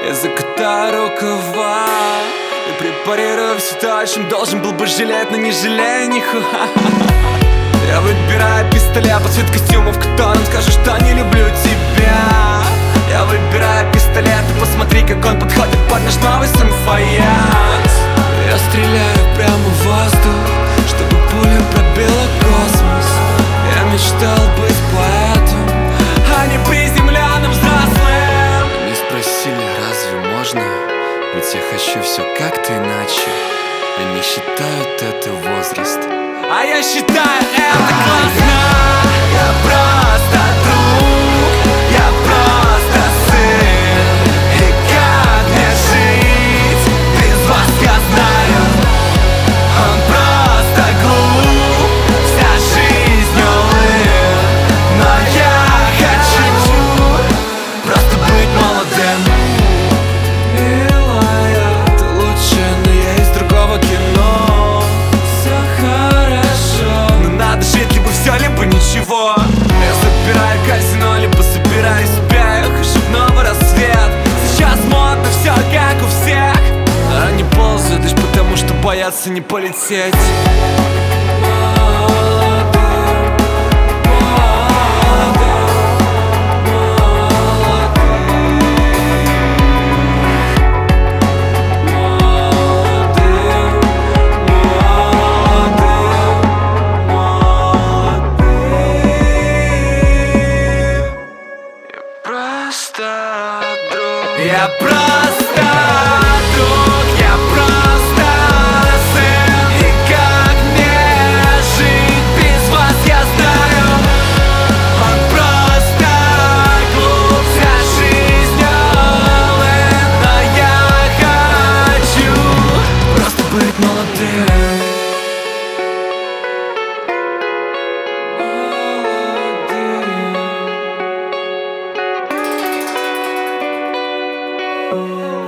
Я закатаю рукава и препарирую все то, о чем должен был бы жалеть, но не жалею нихуя. Я выбираю пистолет под цвет костюма, в котором скажу, что не люблю тебя. Я выбираю пистолет и посмотри, как он подходит под наш новый самфаянс. Я стреляю прямо в воздух, чтобы пуля пробила космос. Я мечтал быть поэтом, а не приземленным взрослым. Не спросили, разве можно? Ведь я хочу все как-то иначе. Они считают это возраст, а я считаю это классно. Я просто друг, я просто сын. И как мне жить без вас, я знаю. Он просто глуп, вся жизнь улыб. Но я хочу просто быть молодым. Милая, ты лучшая, но я из другого кино. Все хорошо, но надо жить либо все, либо ничего. Я собираю казино, либо собираю себя. Я хожу в новый рассвет. Сейчас модно все как у всех. Они ползают лишь потому, что боятся не полететь. Я просто друг, я просто сын. И как мне жить без вас, я знаю. Он просто глуп, вся жизнь улыб. Но я хочу просто быть молодым. Молодым.